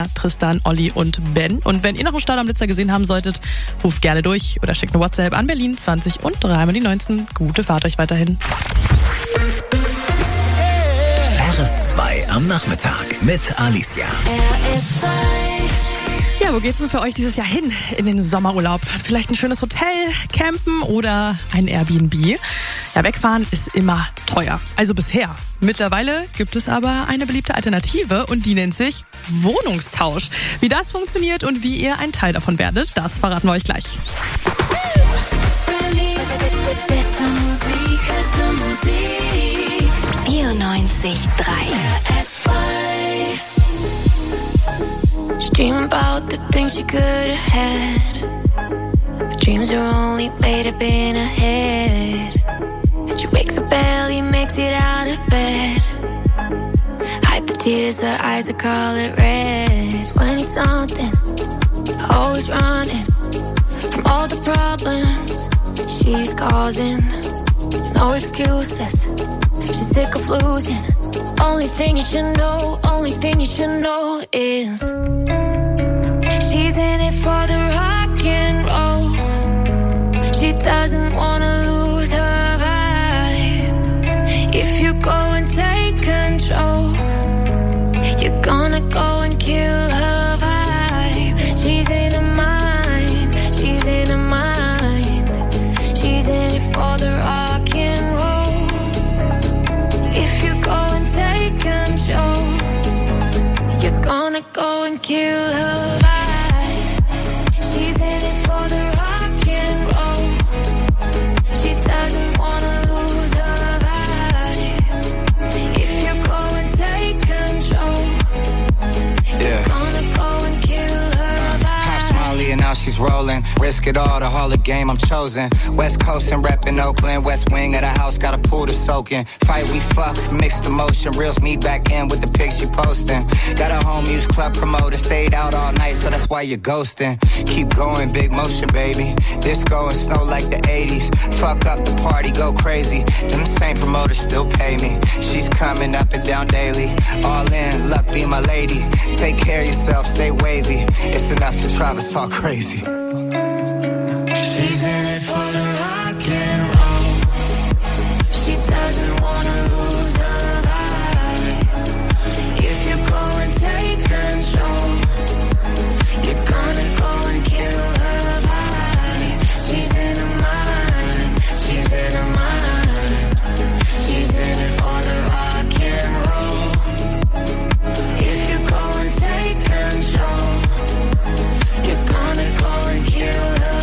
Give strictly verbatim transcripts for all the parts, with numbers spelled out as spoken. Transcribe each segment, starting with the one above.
Tristan, Olli und Ben. Und wenn ihr noch einen Start am Blitzer gesehen haben solltet, ruft gerne durch oder schickt eine WhatsApp an Berlin zwanzig und dreimal die neunzehn. Gute Fahrt euch weiterhin. R S zwei am Nachmittag mit Alicia. R S zwei. Ja, wo geht's denn für euch dieses Jahr hin in den Sommerurlaub? Vielleicht ein schönes Hotel, campen oder ein Airbnb? Ja, wegfahren ist immer teuer. Also bisher. Mittlerweile gibt es aber eine beliebte Alternative und die nennt sich Wohnungstausch. Wie das funktioniert und wie ihr ein Teil davon werdet, das verraten wir euch gleich. vierundneunzig Komma drei She dreamed about the things she could have had, but dreams are only made up in her head. She wakes up early, makes it out of bed, hide the tears, her eyes are color red. twenty something, always running from all the problems she's causing. No excuses, she's sick of losing. Only thing you should know, only thing you should know is she's in it for the rock and roll. She doesn't wanna lose her vibe. If you go and take control, you're gonna go and kill her vibe. She's in her mind, she's in her mind. She's in it for the rock and roll. If you go and take control, you're gonna go and kill her vibe. She's in it for the rock and roll. She doesn't wanna lose her vibe. If you go and take control, yeah, you're gonna go and kill her vibe. Pops Molly and now she's rolling. Risk it all, the Hall of Game I'm chosen. West Coast and reppin' Oakland. West wing of the house, got a pool to soak in. Fight we fuck, mixed emotion. Reels me back in with the pics you posting. Got a home use club promoter. Stayed out all night, so that's why you're ghosting. Keep going, big motion, baby. Disco and snow like the eighties. Fuck up the party, go crazy. Them same promoters still pay me. She's coming up and down daily. All in, luck be my lady. Take care of yourself, stay wavy. It's enough to drive us all crazy. She's in it for the rock and roll. She doesn't wanna lose her vibe. If you go and take control, you're gonna go and kill her vibe. She's in her mind, she's in her mind. She's in it for the rock and roll. If you go and take control, you're gonna go and kill her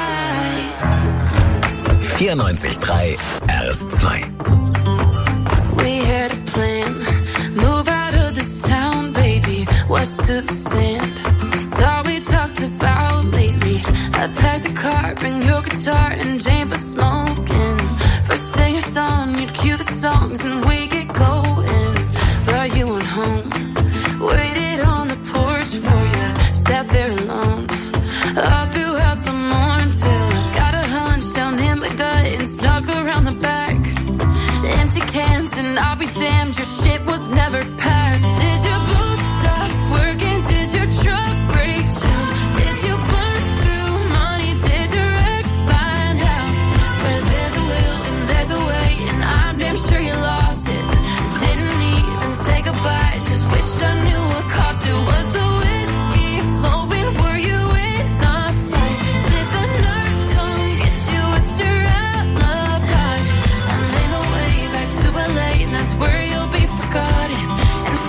vibe. vierundneunzig Komma drei R S zwei. We had a plan, move out of this town, baby, west to the sand. It's all we talked about lately. I packed a car, bring your guitar and Jane for smoking. First thing at dawn, you'd cue the songs and we get going. Brought you on home, waited on the porch for you, sat there alone all throughout the morning till I got a hunch down in my gut and snuck around the back. Empty cans and I'll be damned, your shit was never packed. Did your boots stop working? Did your truck break down? Did you burn through money? Did your ex find out? Where there's a will and there's a way, and I'm damn sure you lost it. Didn't even say goodbye, just wish I knew what cost it. Was the whiskey flowing? Were you in a fight? Did the nurse come get you? It's your alibi. I made my way back to L A, and that's where you'll be forgotten and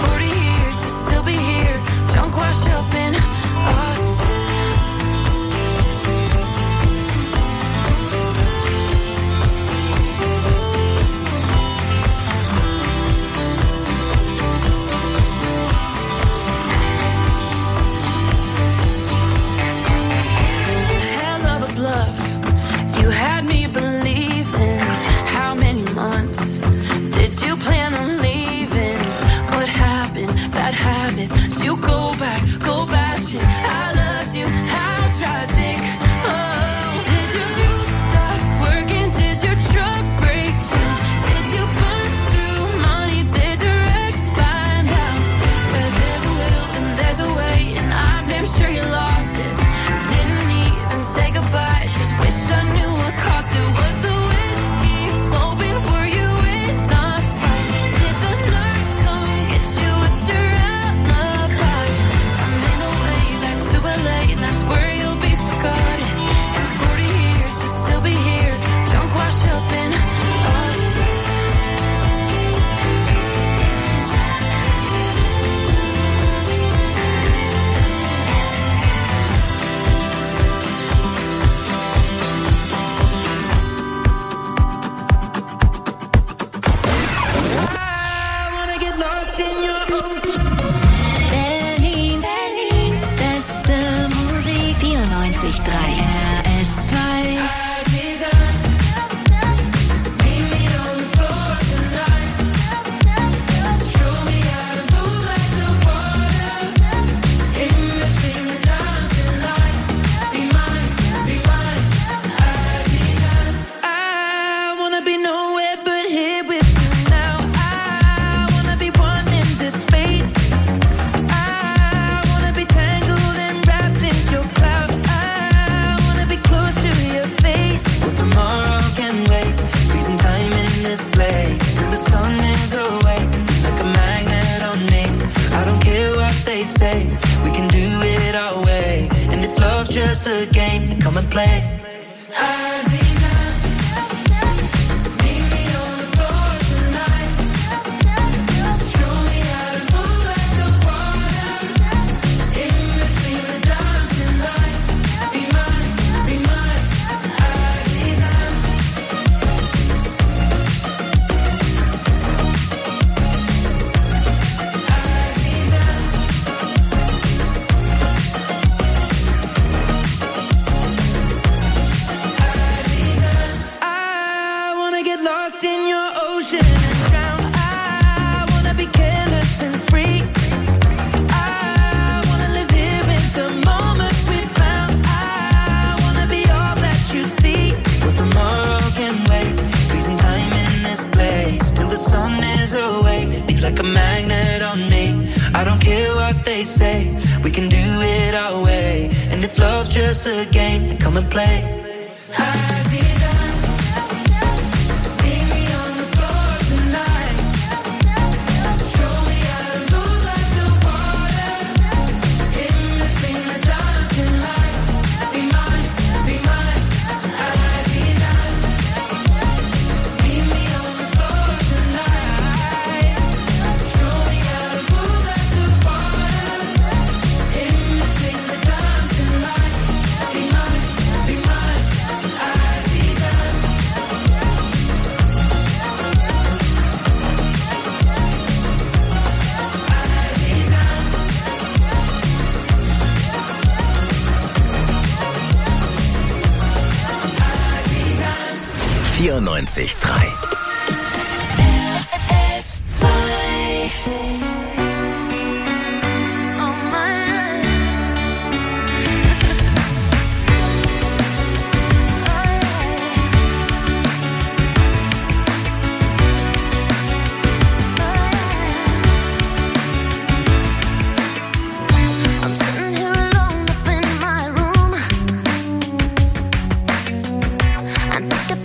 I'm sure you lost it. Didn't even say goodbye. Just wish I knew what cost it. Was the whiskey flowing? Were you in a fight? Did the nurse come get you? What's your alibi? I'm in a way back to L A. That's where you'll be forgotten. In forty years you'll still be here, drunk, washed up in us. drei R S zwei. Just a game, come and play. Just a game, come and play. vierundneunzig Komma drei R S zwei.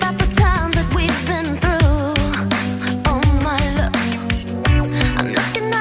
I'm looking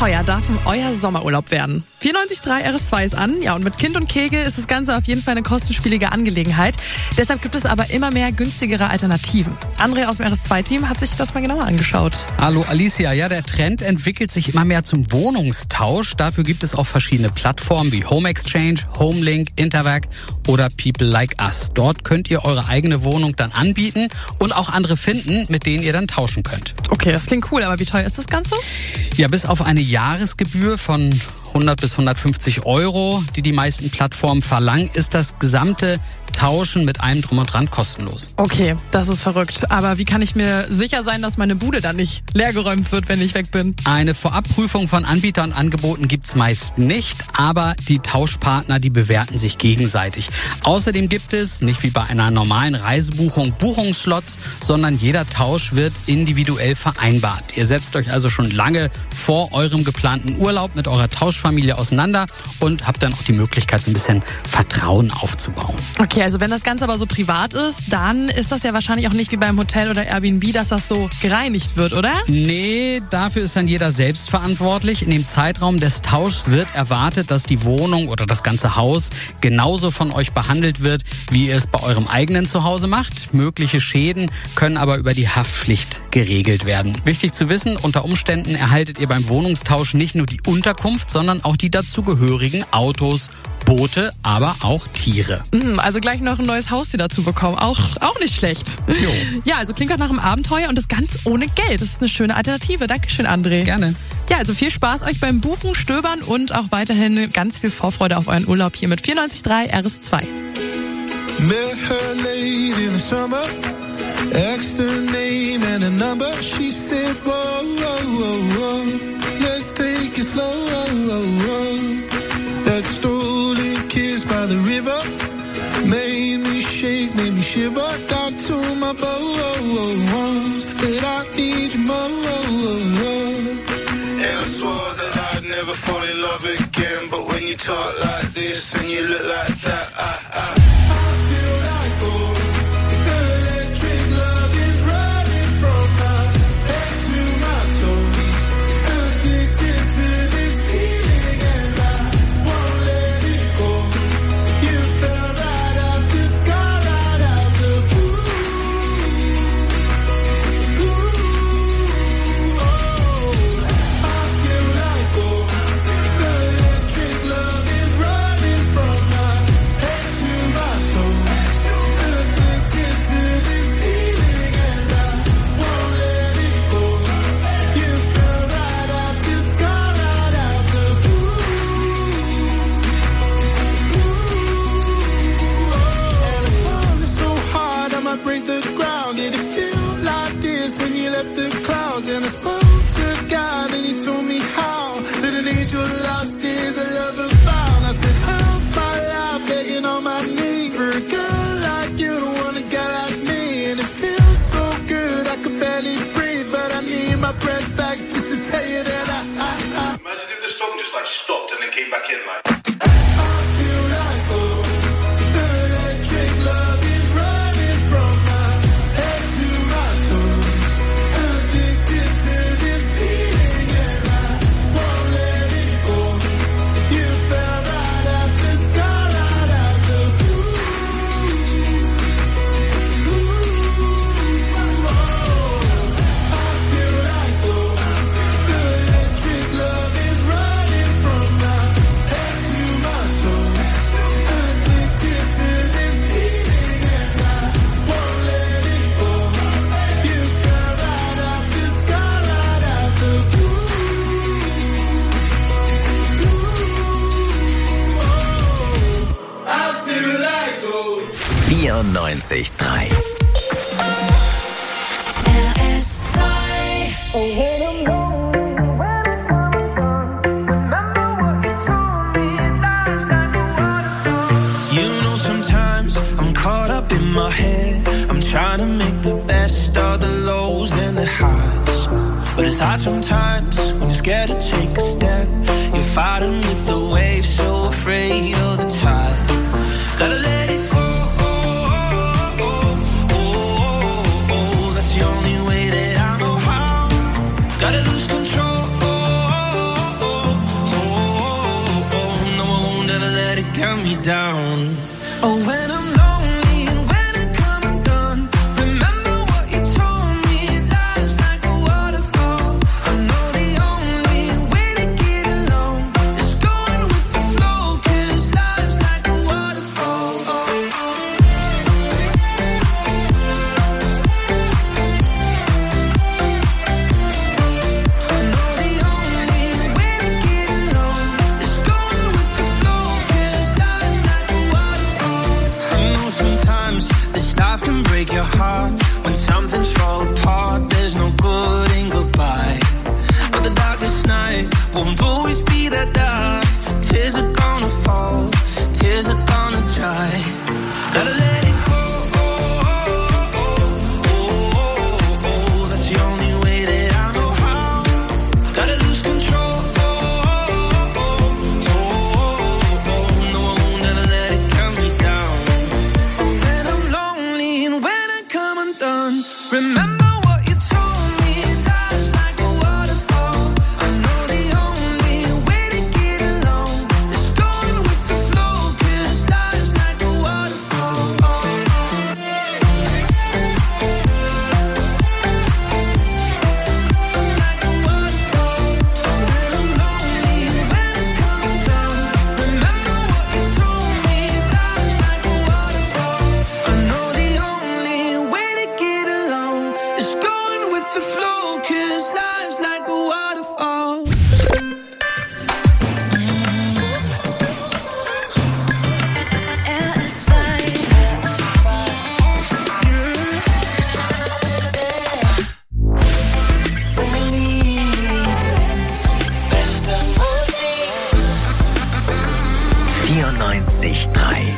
teuer darf denn euer Sommerurlaub werden? vierundneunzig Komma drei R S zwei ist an. Ja, und mit Kind und Kegel ist das Ganze auf jeden Fall eine kostenspielige Angelegenheit. Deshalb gibt es aber immer mehr günstigere Alternativen. André aus dem R S zwei Team hat sich das mal genauer angeschaut. Hallo Alicia, ja, der Trend entwickelt sich immer mehr zum Wohnungstausch. Dafür gibt es auch verschiedene Plattformen wie Home Exchange, Homelink, Interwerk oder People Like Us. Dort könnt ihr eure eigene Wohnung dann anbieten und auch andere finden, mit denen ihr dann tauschen könnt. Okay, das klingt cool, aber wie teuer ist das Ganze? Ja, bis auf eine Jahresgebühr von hundert bis hundertfünfzig Euro, die die meisten Plattformen verlangen, ist das gesamte Tauschen mit allem Drum und Dran kostenlos. Okay, das ist verrückt. Aber wie kann ich mir sicher sein, dass meine Bude dann nicht leergeräumt wird, wenn ich weg bin? Eine Vorabprüfung von Anbietern und Angeboten gibt's meist nicht, aber die Tauschpartner, die bewerten sich gegenseitig. Außerdem gibt es, nicht wie bei einer normalen Reisebuchung, Buchungsslots, sondern jeder Tausch wird individuell vereinbart. Ihr setzt euch also schon lange vor eurem geplanten Urlaub mit eurer Tauschfamilie auseinander und habt dann auch die Möglichkeit, so ein bisschen Vertrauen aufzubauen. Okay, also wenn das Ganze aber so privat ist, dann ist das ja wahrscheinlich auch nicht wie beim Hotel oder Airbnb, dass das so gereinigt wird, oder? Nee, dafür ist dann jeder selbst verantwortlich. In dem Zeitraum des Tauschs wird erwartet, dass die Wohnung oder das ganze Haus genauso von euch behandelt wird, wie ihr es bei eurem eigenen Zuhause macht. Mögliche Schäden können aber über die Haftpflicht geregelt werden. Wichtig zu wissen, unter Umständen erhaltet ihr beim Wohnungstausch nicht nur die Unterkunft, sondern auch die dazugehörigen Autos, Boote, aber auch Tiere. Also gleich noch ein neues Haustier dazu bekommen. Auch, auch nicht schlecht. Jo. Ja, also klingt auch nach einem Abenteuer und das ganz ohne Geld. Das ist eine schöne Alternative. Dankeschön, André. Gerne. Ja, also viel Spaß euch beim Buchen, Stöbern und auch weiterhin ganz viel Vorfreude auf euren Urlaub hier mit vierundneunzig Komma drei R S zwei. Met her late in the summer, asked her name and a number. She said, whoa, whoa, whoa, whoa, let's take it slow. That stolen kiss by the river made me shake, made me shiver. Got to my bones, said I need you more. And I swore that I'd never fall in love again. But when you talk like this and you look like that, I, I, I feel like gold. The electric love is running from my head to my toes. Addicted to this feeling and I won't let it go. You fell right out the sky, right out the blue. Blue, oh, I feel like gold. The electric love is running from my head to my toes. Addicted to this feeling and I won't let it go. You fell right out the sky, right out the blue. And I'm falling so hard I might break the ground. Did it feel like this when you left the clouds? And I spoke to God and he told me how that an angel lost is a lover found. I spent half my life begging on my knees for a girl like you to want a guy like me. And it feels so good I could barely breathe, but I need my breath back just to tell you that I, I, I Imagine if the song just like stopped and then came back in like. I feel like gold. The electric love is running from my head to my toes. Addicted to this feeling and I won't let it go. You fell right out the sky, right out the blue. Blue, oh, I feel like gold. The electric love is running from my head to my toes. Addicted to this feeling and I won't let it go. You fell right out the sky, right out the blue. Blue, oh, I feel like gold. vierundneunzig Komma drei. R S zwei. You know, sometimes I'm caught up in my head. I'm trying to make the best of the lows and the highs. But it's hard sometimes when you're scared to take a step. You're fighting with the waves, so afraid of the tide. Gotta let it go. That's the only way that I know how. Gotta lose control. count me down. Oh, when I'm lonely and when I come undone, remember what you told me. Life's like a waterfall. I know the only way to get along is going with the flow, 'cause life's like a waterfall. Oh, oh. Your heart when something's fall apart. There's no good in goodbye, but the darkest night won't always be that dark. Tears are gonna fall, tears are gonna dry. Gotta let it go. Oh, oh, oh, oh, oh. That's the only way that I know how. Gotta lose control. Oh, oh, oh, oh, oh. No, I won't ever let it count me down. Oh, when I'm lonely and when undone, remember what you told me. Life's like a waterfall. I know the only way to get along is going with the flow, 'cause life's like a waterfall. Oh, oh. Like a waterfall. When I'm lonely, when I come undone, remember what you told me. Life's like a waterfall. I know the only way to get along is going with the flow, 'cause life's like a waterfall. vierundneunzig Komma drei.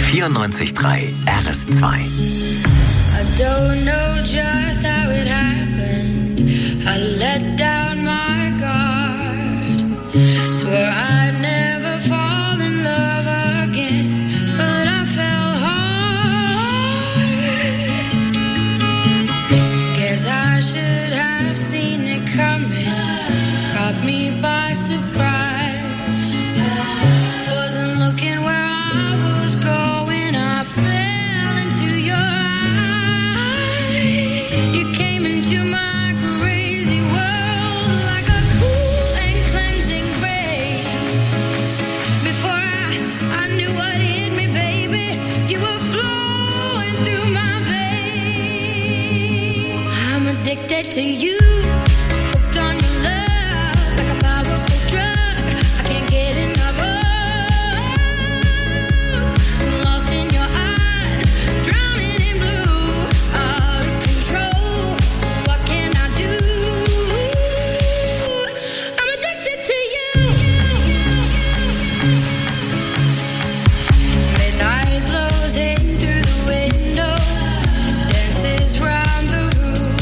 vierundneunzig Komma drei R S zwei. I don't know just how it happened. I let down my guard. Swear I'd never fall in love again, but I fell hard. Guess I should have seen it coming. Caught me by surprise. Wasn't looking where I was going. I fell into your eyes. You came into my crazy world like a cool and cleansing rain. Before I, I knew what hit me, baby, you were flowing through my veins. I'm addicted to you. Hooked on your love like a powerful drug. I can't get enough of. Lost in your eyes, drowning in blue, out of control. What can I do? I'm addicted to you. Midnight blows in through the window, dances round the room.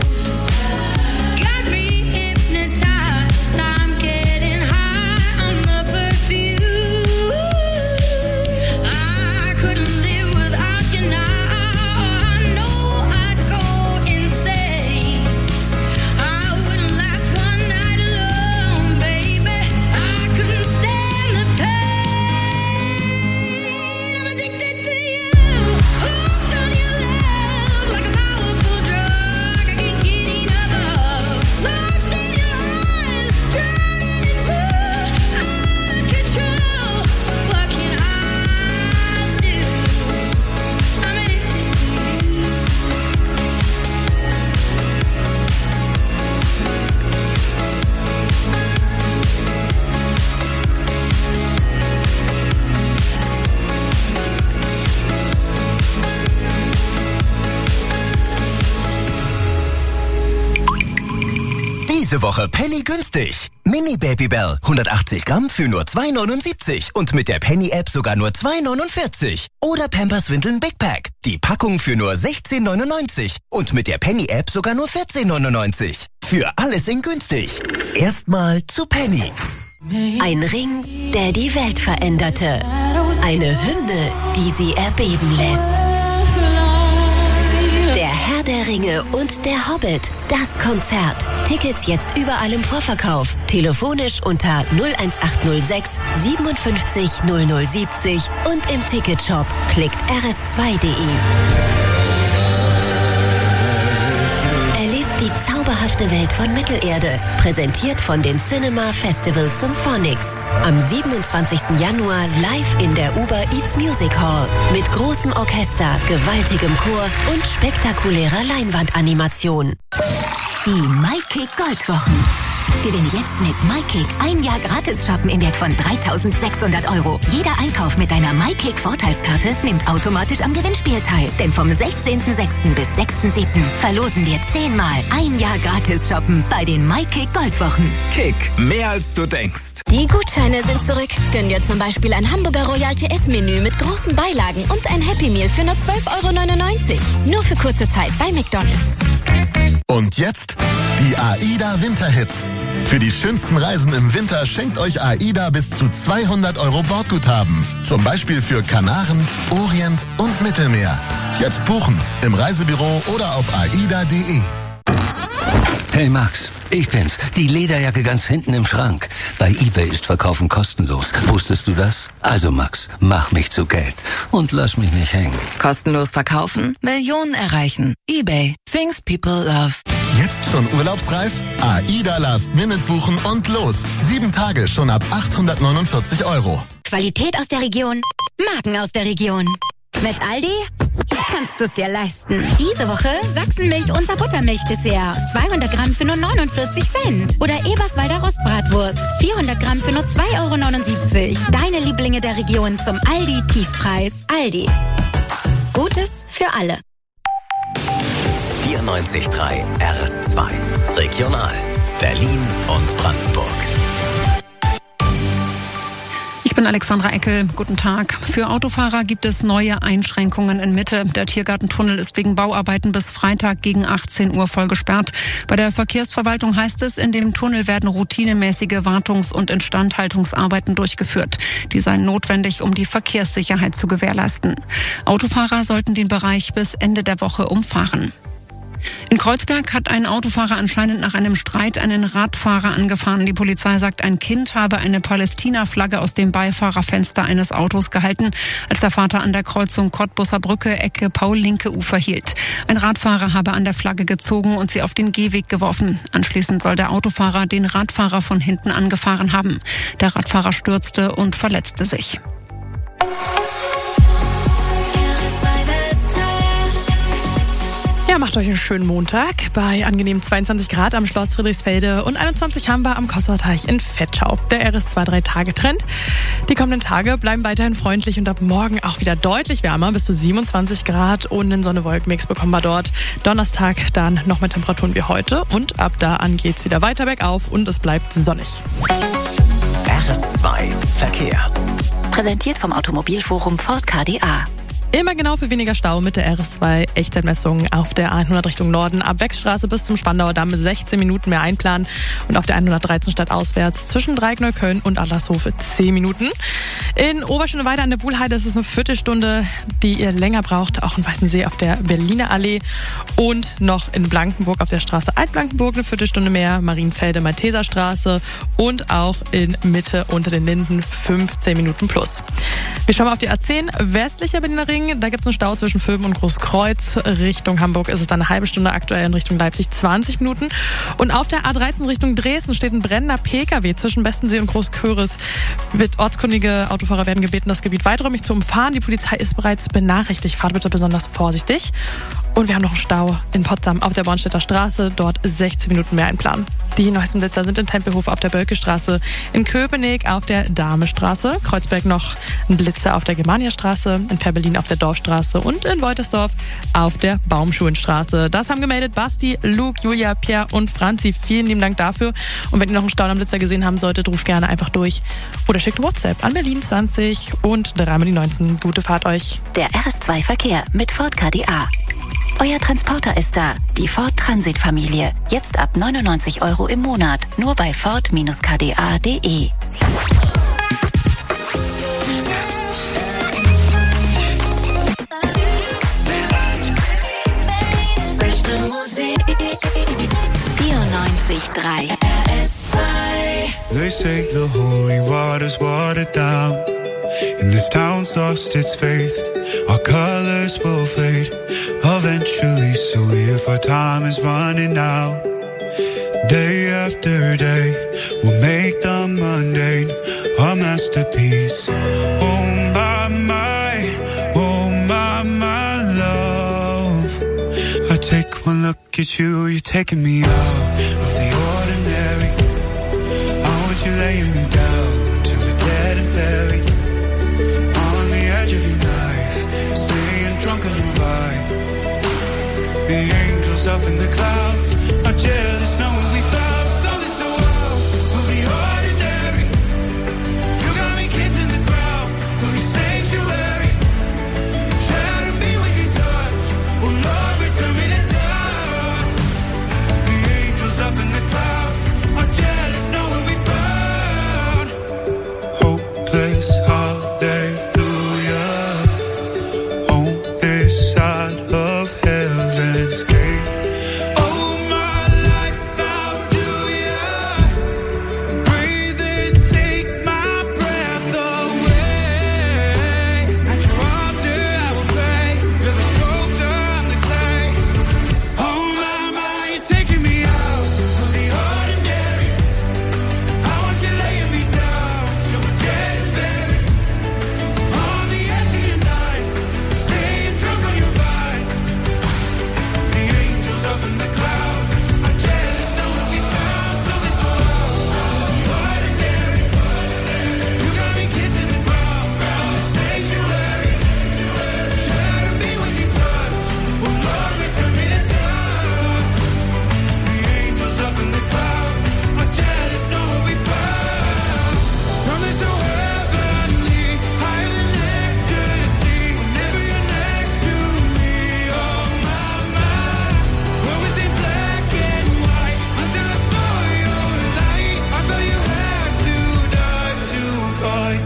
Got me hypnotized. I'm getting high on the perfume. I couldn't live without you now. I know I'd go insane. I wouldn't last one night alone, baby. I couldn't stand the pain. I'm addicted to you. Hooked on your love like a powerful drug. I can't get enough of. Lost in your eyes, drowning in blue, out of control. What can I do? I'm addicted to you. Diese Woche Penny günstig. Mini Babybel hundertachtzig Gramm für nur zwei neunundsiebzig und mit der Penny-App sogar nur zwei neunundvierzig. Oder Pampers Windeln Big Pack. Die Packung für nur sechzehn neunundneunzig und mit der Penny-App sogar nur vierzehn neunundneunzig. Für alles in günstig. Erstmal zu Penny. Ein Ring, der die Welt veränderte. Eine Hymne, die sie erbeben lässt. Der Herr der Ringe und der Hobbit. Das Konzert. Tickets jetzt überall im Vorverkauf. Telefonisch unter null eins acht null sechs siebenundfünfzig null null siebzig und im Ticketshop. Klickt r s zwei punkt d e. Erlebt die zauberhafte Welt von Mittelerde. Präsentiert von den Cinema Festival Symphonics. Am siebenundzwanzigsten Januar live in der Uber Eats Music Hall. Mit großem Orchester, gewaltigem Chor und spektakulärer Leinwandanimation. Die MyKick Goldwochen. Gewinne jetzt mit MyKick ein Jahr gratis shoppen im Wert von dreitausendsechshundert Euro. Jeder Einkauf mit deiner MyKick Vorteilskarte nimmt automatisch am Gewinnspiel teil. Denn vom sechzehnten sechsten bis sechsten siebten verlosen wir zehnmal ein Jahr gratis shoppen bei den MyKick Goldwochen. Kick, mehr als du denkst. Die Gutscheine sind zurück. Gönn dir zum Beispiel ein Hamburger Royal T S-Menü mit großen Beilagen und ein Happy Meal für nur zwölf Euro neunundneunzig. Nur für kurze Zeit bei McDonald's. Und jetzt die AIDA Winterhits. Für die schönsten Reisen im Winter schenkt euch AIDA bis zu zweihundert Euro Bordguthaben. Zum Beispiel für Kanaren, Orient und Mittelmeer. Jetzt buchen im Reisebüro oder auf aida punkt de. Hey Max, ich bin's. Die Lederjacke ganz hinten im Schrank. Bei eBay ist Verkaufen kostenlos. Wusstest du das? Also Max, mach mich zu Geld und lass mich nicht hängen. Kostenlos verkaufen? Millionen erreichen. eBay. Things people love. Jetzt schon urlaubsreif? AIDA Last Minute buchen und los. Sieben Tage schon ab achthundertneunundvierzig Euro. Qualität aus der Region, Marken aus der Region. Mit Aldi kannst du es dir leisten. Diese Woche Sachsenmilch unser Buttermilchdessert. zweihundert Gramm für nur neunundvierzig Cent. Oder Eberswalder Rostbratwurst. vierhundert Gramm für nur zwei Euro neunundsiebzig. Deine Lieblinge der Region zum Aldi-Tiefpreis. Aldi. Gutes für alle. vierundneunzig Komma drei R S zwei. Regional. Berlin und Brandenburg. Ich bin Alexandra Eckel. Guten Tag. Für Autofahrer gibt es neue Einschränkungen in Mitte. Der Tiergartentunnel ist wegen Bauarbeiten bis Freitag gegen achtzehn Uhr voll gesperrt. Bei der Verkehrsverwaltung heißt es, in dem Tunnel werden routinemäßige Wartungs- und Instandhaltungsarbeiten durchgeführt. Die seien notwendig, um die Verkehrssicherheit zu gewährleisten. Autofahrer sollten den Bereich bis Ende der Woche umfahren. In Kreuzberg hat ein Autofahrer anscheinend nach einem Streit einen Radfahrer angefahren. Die Polizei sagt, ein Kind habe eine Palästina-Flagge aus dem Beifahrerfenster eines Autos gehalten, als der Vater an der Kreuzung Cottbusser Brücke, Ecke Paul-Linke-Ufer hielt. Ein Radfahrer habe an der Flagge gezogen und sie auf den Gehweg geworfen. Anschließend soll der Autofahrer den Radfahrer von hinten angefahren haben. Der Radfahrer stürzte und verletzte sich. Ja, macht euch einen schönen Montag bei angenehmen zweiundzwanzig Grad am Schloss Friedrichsfelde und einundzwanzig haben wir am Kosserteich in Vetschau. Der R S zwei drei Tage Trend. Die kommenden Tage bleiben weiterhin freundlich und ab morgen auch wieder deutlich wärmer, bis zu siebenundzwanzig Grad und einen Sonne-Wolken-Mix bekommen wir dort. Donnerstag dann noch mit Temperaturen wie heute und ab da an geht's wieder weiter bergauf und es bleibt sonnig. R S zwei Verkehr. Präsentiert vom Automobilforum Ford K D A. Immer genau für weniger Stau mit der R S zwei Echtzeitmessung auf der A hundert Richtung Norden. Ab Wechsstraße bis zum Spandauer Damm sechzehn Minuten mehr einplanen und auf der hundertdreizehn stadtauswärts zwischen Dreieck-Neukölln und Adlershof zehn Minuten. In Oberschöneweide an der Buhlheide ist es eine Viertelstunde, die ihr länger braucht, auch in Weißensee auf der Berliner Allee und noch in Blankenburg auf der Straße Altblankenburg eine Viertelstunde mehr, Marienfelde, Malteser Straße und auch in Mitte unter den Linden fünfzehn Minuten plus. Wir schauen mal auf die A zehn, westlicher Berliner Ring. Da gibt es einen Stau zwischen Vöben und Großkreuz. Richtung Hamburg ist es dann eine halbe Stunde, aktuell in Richtung Leipzig zwanzig Minuten. Und auf der A dreizehn Richtung Dresden steht ein brennender Pkw zwischen Bestensee und Großköris. Ortskundige Autofahrer werden gebeten, das Gebiet weiträumig zu umfahren. Die Polizei ist bereits benachrichtigt. Fahrt bitte besonders vorsichtig. Und wir haben noch einen Stau in Potsdam auf der Bornstedter Straße. Dort sechzehn Minuten mehr einplanen. Die neuesten Blitzer sind in Tempelhof auf der Bölkestraße, in Köpenick auf der Damestraße, Kreuzberg noch ein Blitzer auf der Germanierstraße, in Fehrbellin auf der Dorfstraße und in Woltersdorf auf der Baumschulenstraße. Das haben gemeldet Basti, Luke, Julia, Pierre und Franzi. Vielen lieben Dank dafür. Und wenn ihr noch einen Stau am Blitzer gesehen haben solltet, ruft gerne einfach durch oder schickt WhatsApp an Berlin zwanzig und dreimal die neunzehn. Gute Fahrt euch. Der R S zwei Verkehr mit Ford K D A. Euer Transporter ist da, die Ford Transit-Familie. Jetzt ab neunundneunzig Euro im Monat, nur bei Ford K D A punkt de. vierundneunzig Komma drei R S zwei. They say the holy water's watered down, and this town's lost its faith. Our colors will fade eventually, so if our time is running out, day after day, we'll make the mundane a masterpiece. Oh my, my, oh my, my love, I take one look at you, you're taking me out of the ordinary. I want you laying me down to the dead and buried, on the edge of your knife, staying drunk on your vibe. The angels up in the clouds are jealous knowing we found something so wild. We'll be ordinary. You got me kissing the ground, we'll be sanctuary. Shatter me with your touch, oh Lord, return me to dust. The angels up in the clouds are jealous knowing we found hopeless hallelujah on this side of heaven's gate. Oh my,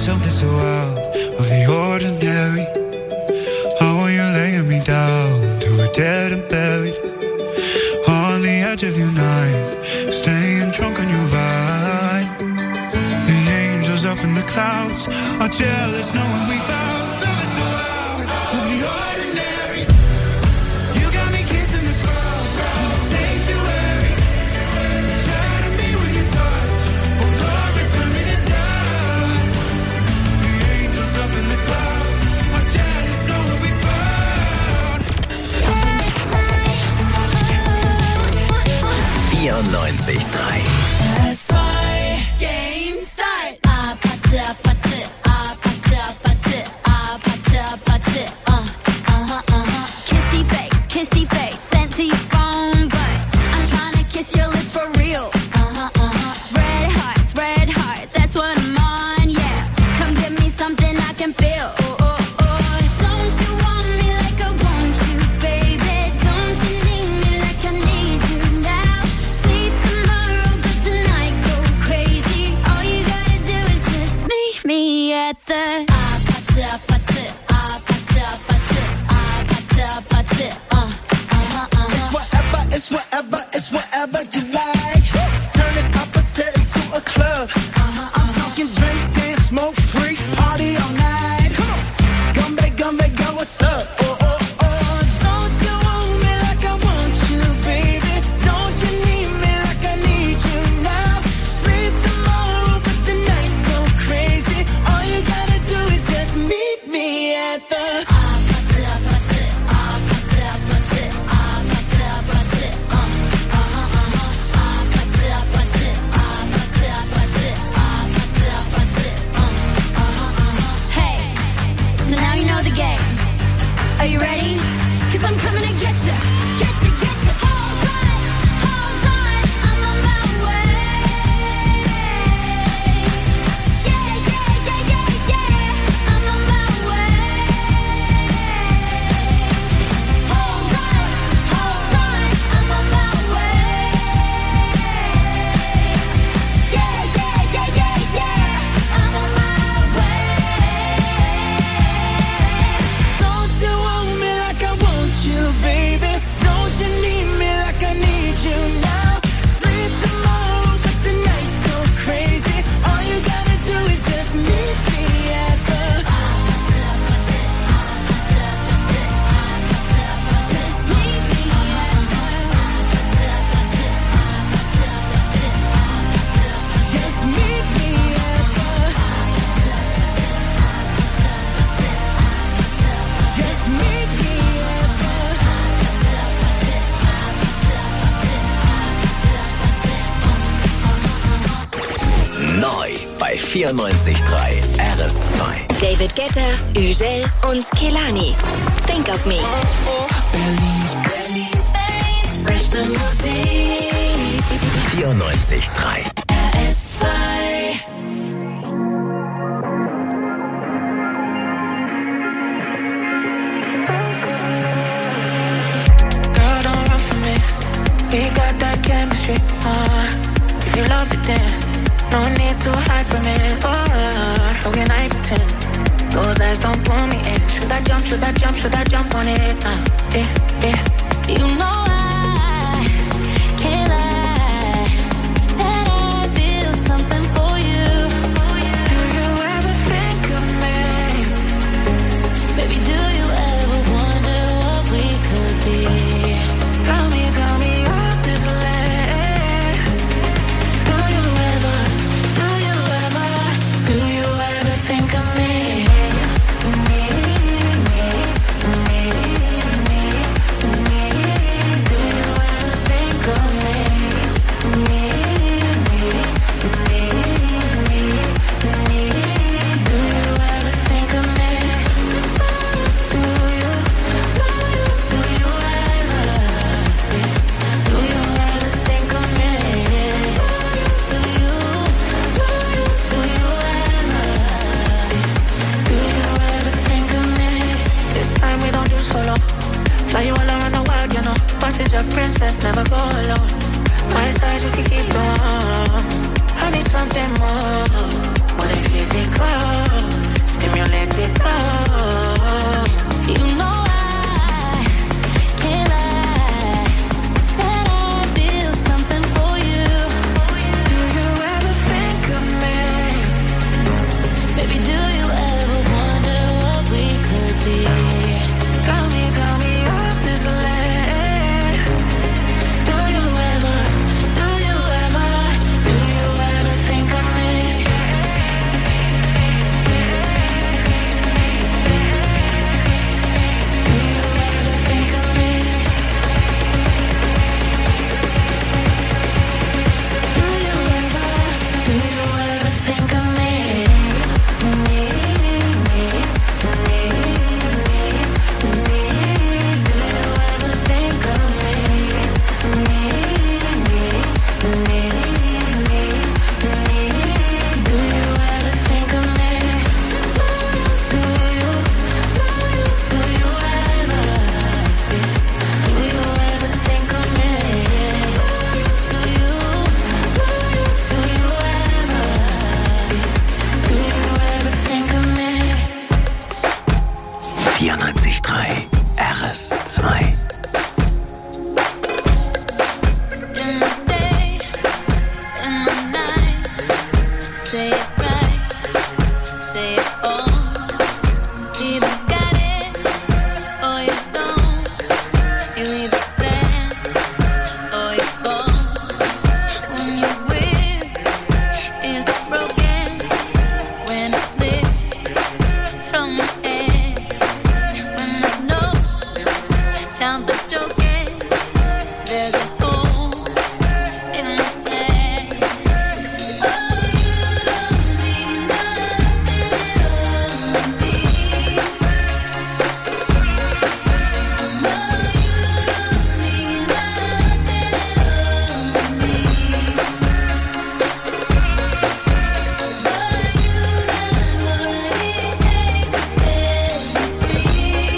something so out of the ordinary. How are you laying me down to a dead and buried on the edge of your night, staying drunk on your vine. The angels up in the clouds are jealous knowing we found something so out of the ordinary. You got me kissing the ground in the sanctuary. Shatter me with your touch, oh Lord, return me to dust. The angels up in the clouds are jealous knowing we found vierundneunzig Komma drei. Game start. Ah, patte, patte, ah, patte, patte, ah, patte, patte, uh, uh-huh, uh-huh. Kissy face, kissy face, sent to your phone, but I'm trying to kiss your lips for real. Uh-huh, uh-huh. Red hearts, red hearts, that's what I'm on, yeah. Come give me something I can feel. Oh, oh, oh. Don't you want me like I want you, baby? Don't you need me like I need you now? Sleep tomorrow, but tonight go crazy. All you gotta do is just meet me at the ah, patte, patte, ah, patte, patte, ah, patte, patte, uh, uh-huh, uh-huh. It's whatever, it's whatever, it's whatever you like. Turn this opposite into a club. Uh-huh, I'm talking drink, dance, smoke, free, party all night. Come on, Gumbe, Gumbe, go, what's up? Oh, oh, oh. Don't you want me like I want you, baby? Don't you need me like I need you now? Sleep tomorrow, but tonight go crazy. All you gotta do is just meet me at the Ah, patte, patte, ah, patte, patte, ah, patte, patte, uh, uh-huh, uh-huh. Ah, patte, patte, ah, patte, patte, ah, patte, patte, uh, uh-huh, uh-huh. Hey, so now you know the game. Are you ready? 'Cause I'm coming to get ya, get ya, get ya. Hold on, hold on, I'm on my way. Yeah, yeah, yeah, yeah, yeah, I'm on my way. Hold on, hold on, I'm on my way. Yeah, yeah, yeah, yeah, yeah, I'm on my way. Don't you want me like I want you, baby? Don't you need me like I need you now? Sleep tomorrow, but tonight go crazy. All you gotta do is just meet me at the Just meet me at Just meet me at the Just meet me at Neu bei vierundneunzig Komma drei R S zwei. David Guetta, Ugel und Kelani. Think of me. vierundneunzig Komma drei. R S zwei. Girl, don't run from me. We got that chemistry. Uh, if you love it, then no need to hide from it. Oh, how can I pretend? Those eyes don't pull me in. Should I jump? Should I jump? Should I jump on it? Uh, yeah, yeah. You know I can't lie that I feel something for you. Do you ever think of me? Baby, do you ever wonder what we could be? Tell me, tell me honestly. Do you ever, do you ever, do you ever think of me? Me, me, me, me, me. Do you ever think of me? Me, me, me, me, me. Do you ever think of me? Do you, do you, do you ever? Do you ever think of me? Do you, do you, do you ever? Do you ever think of me? This time we don't do solo. Fly you all around the world, you know. Passenger princess, never go alone. My side, we can keep going. I need something more. more than physical. Stimulate it up. You know I can't lie that I feel something for you. Do you ever think of me? Baby, do you ever wonder what we could be? Tell me, tell me honestly. Do you ever, do you ever, do you ever think of me? Do you ever think of me? Do you ever, do you ever think of me? Me, me, me, me, me. Do you ever think of me? Me, me, me, me, me. Do you ever think of me? Do you, do you ever, do you ever think of me? Do you, do you ever, do you ever think of me? vierundneunzig Komma drei R S zwei. In the day, in the night, say it right, say it all. Either got it or you don't. You either stand or you fall. When you win, is broken. When it slips from your hand. When there's no time for joking, there's a hole in the head. Oh, you don't mean nothing at all to me. No, you don't mean nothing at all to me. But you got what it takes to set me free.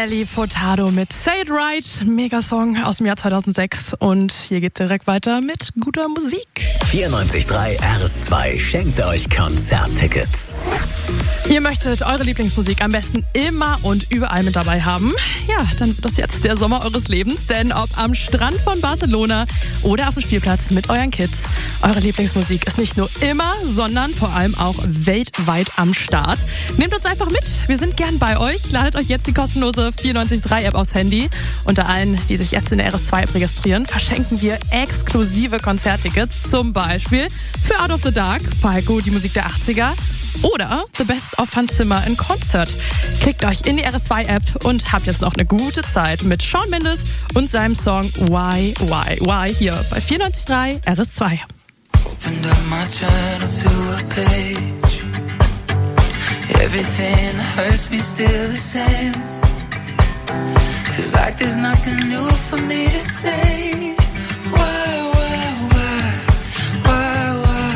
Nelly Furtado mit Say It Right, Megasong aus dem Jahr zweitausendsechs. Und hier geht direkt weiter mit guter Musik. vierundneunzig Komma drei R S zwei schenkt euch Konzerttickets. Ihr möchtet eure Lieblingsmusik am besten immer und überall mit dabei haben? Ja, dann wird das jetzt der Sommer eures Lebens. Denn ob am Strand von Barcelona oder auf dem Spielplatz mit euren Kids, eure Lieblingsmusik ist nicht nur immer, sondern vor allem auch weltweit am Start. Nehmt uns einfach mit. Wir sind gern bei euch. Ladet euch jetzt die kostenlose vierundneunzig Komma drei App aufs Handy. Unter allen, die sich jetzt in der R S zwei App registrieren, verschenken wir exklusive Konzerttickets. Zum Beispiel für Out of the Dark, Falco, die Musik der achtziger. Oder The Best of Hans Zimmer in Konzert. Klickt euch in die R S zwei App und habt jetzt noch eine gute Zeit mit Shawn Mendes und seinem Song Why, Why, Why hier bei vierundneunzig Komma drei R S zwei. Opened up my journal to a page. Everything that hurts me still the same. Feels like there's nothing new for me to say. Why, why, why, why, why,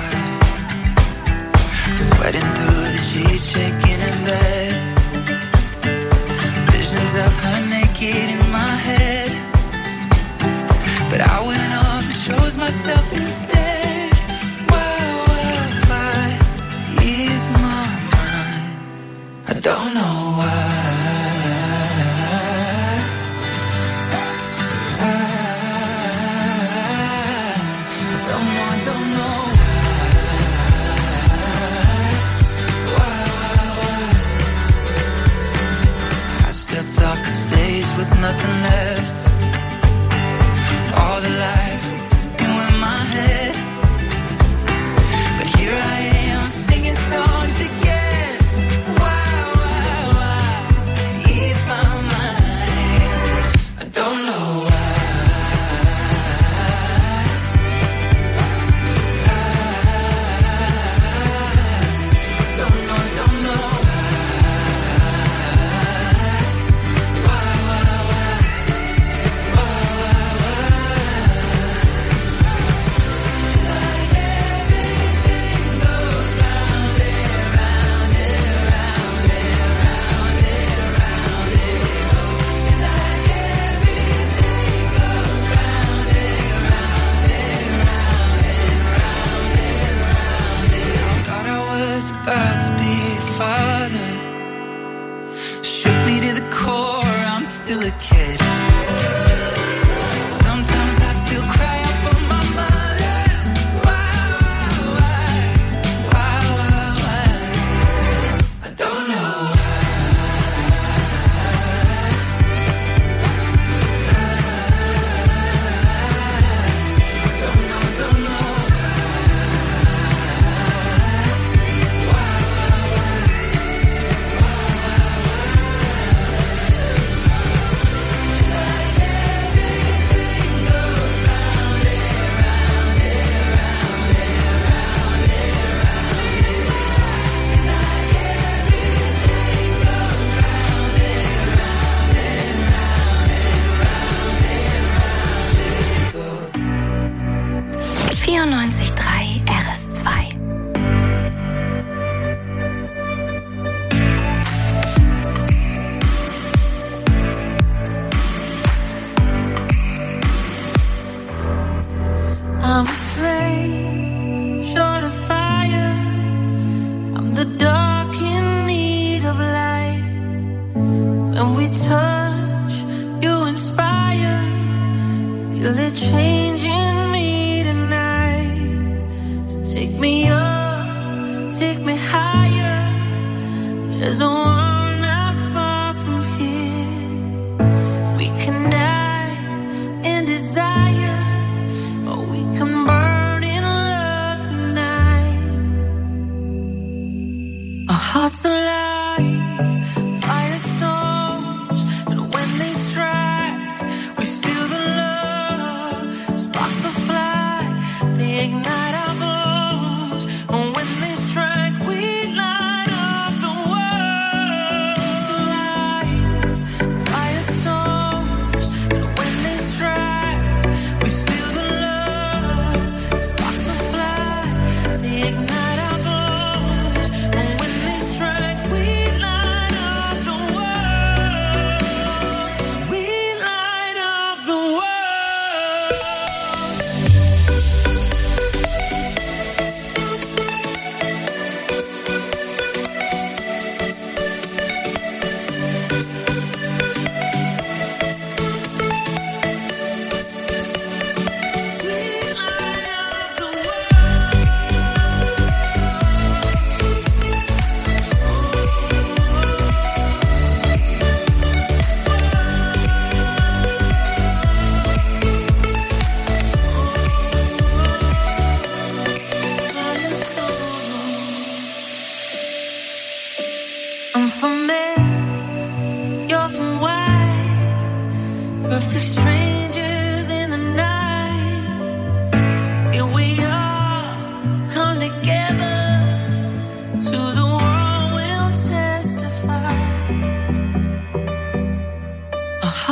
why? Sweating through the sheets, shaking in bed. Visions of her naked in my head. But I went off and chose myself instead. Why, why, why is my mind? I don't know why. Off the stage with nothing left. All the lights were in my head. But here I am singing songs again. Why, why, why ease my mind? I don't know why. I don't know, don't know. About to be a father. Shook me to the core, I'm still a kid. Sometimes I still cry out for my mother. Why, why, why, why, why? I don't know I don't know, don't know. vierundneunzig Komma drei R S zwei. I'm afraid, short of fire. I'm the dark in need of light. When we touch, you inspire. Feel it changing me tonight.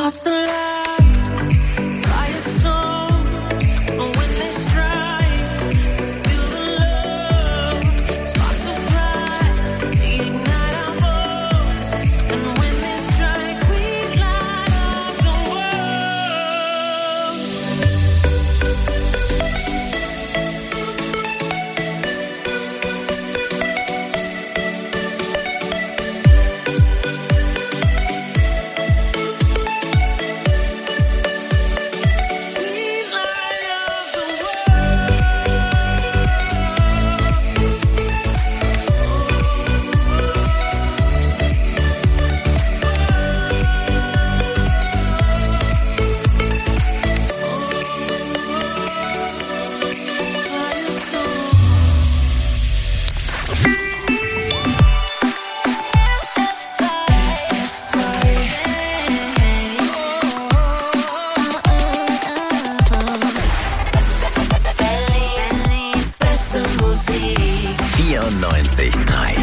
Hearts alive, firestorm. When they strike, feel the love. Sparks will fly, they ignite our bones. And when they strike, we light up the world. vierundneunzig Komma drei.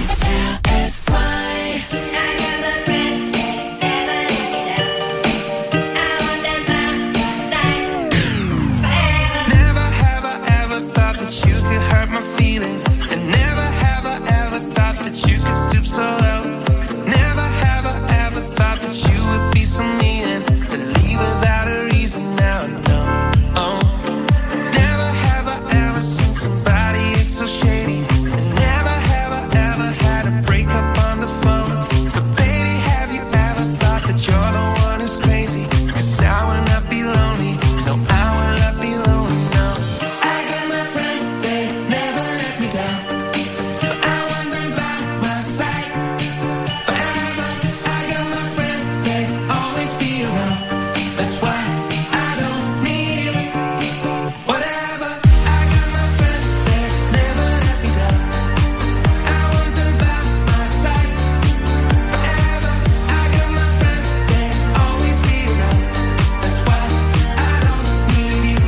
Never have I ever thought that you could hurt my feelings. And never have I ever thought that you could stoop so low. Never have I ever thought that you would be so mean and leave without a reason. Now I know. Oh. Never have I ever seen somebody act so shady. And never have I ever had a breakup on the phone. But baby, have you ever thought that you're the one who's crazy? 'Cause I will not be lonely. No, I will not be lonely, no. I got my friends, they never let me down. I want them by my side forever. I got my friends, they always be around. That's why I don't need you. Whatever. I got my friends, they never let me down. I want them by my side forever. I got my friends, they always be around. That's why I don't need you.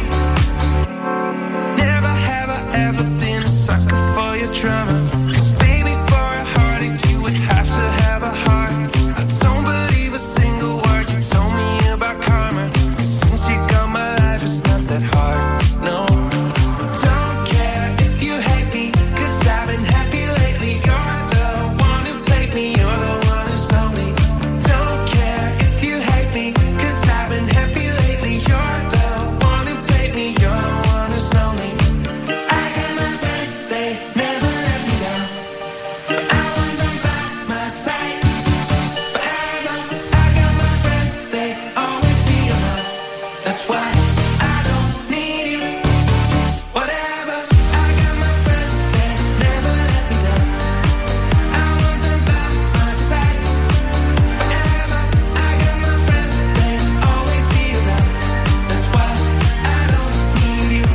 Never have I ever been a sucker for your drama. 'Cause baby, for a heartache, you would have to have a heart. I don't believe a single word you told me about karma. 'Cause since you got my life, it's not that hard, no. Don't care if you hate me, 'cause I've been happy lately. You're the one who played me, you're the one who's lonely. Don't care if you hate me, 'cause I've been happy lately. You're the one who played me, you're the one who's lonely. I got my friends, they never let me down. I want them by my side forever. I got my friends, they always be around. That's why I don't need you. Whatever. I got my friends, they never let me down. I want them by my side forever. I got my friends, they always be around. That's why I don't need you.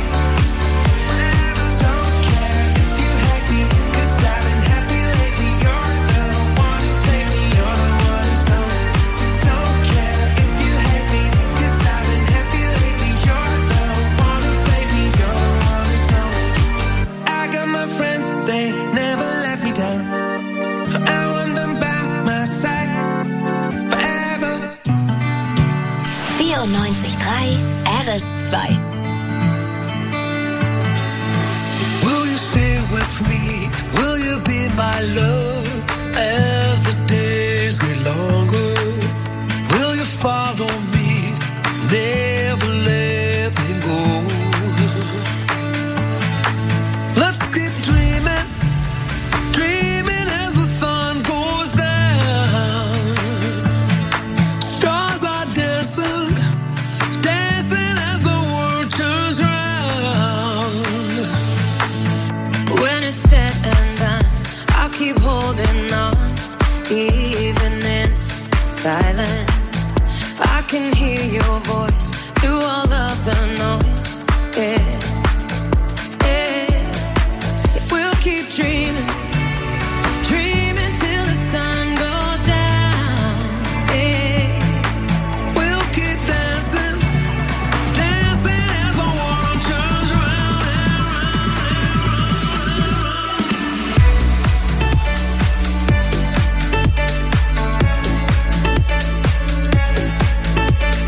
Don't care if you hate me, 'cause I've been happy lately. You're the one who played me, you're the one who's lonely. Don't care if you hate me, 'cause I've been happy lately. You're the one who played me, you're the one who's lonely. I got my friends, they never let me down. I want them by my side forever. vierundneunzig Komma drei R S zwei. Will you stay with me? Will you be my love as the days get longer? Will you follow me? Never let me go. Let's keep dreaming, dreaming as the sun goes down. Stars are dancing, dancing as the world turns round. When it's said and done, I'll keep holding on, even in silence. I can hear your voice through all of the noise. Yeah, yeah. We'll keep dreaming, dreaming till the sun goes down. Yeah. We'll keep dancing, dancing as the world turns round and round.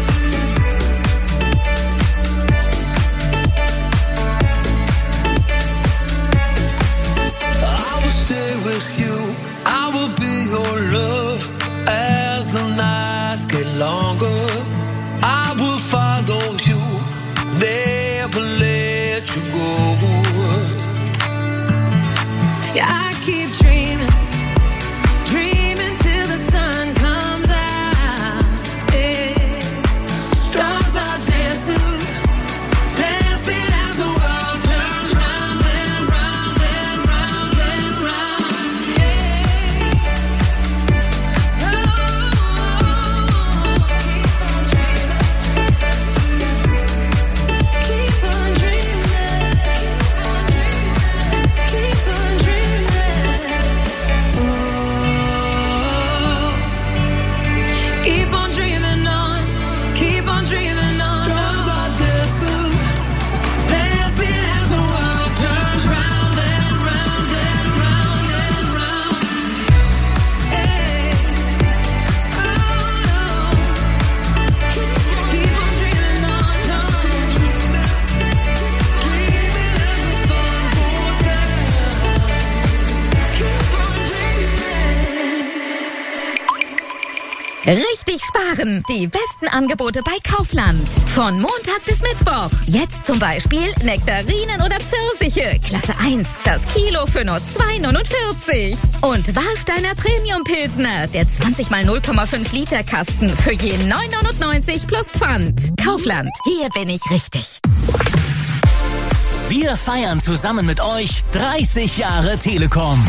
Richtig sparen. Die besten Angebote bei Kaufland. Von Montag bis Mittwoch. Jetzt zum Beispiel Nektarinen oder Pfirsiche. Klasse eins. Das Kilo für nur zwei neunundvierzig. Und Warsteiner Premium Pilsner. Der zwanzig mal null Komma fünf Liter Kasten für je neun neunundneunzig plus Pfand. Kaufland. Hier bin ich richtig. Wir feiern zusammen mit euch dreißig Jahre Telekom.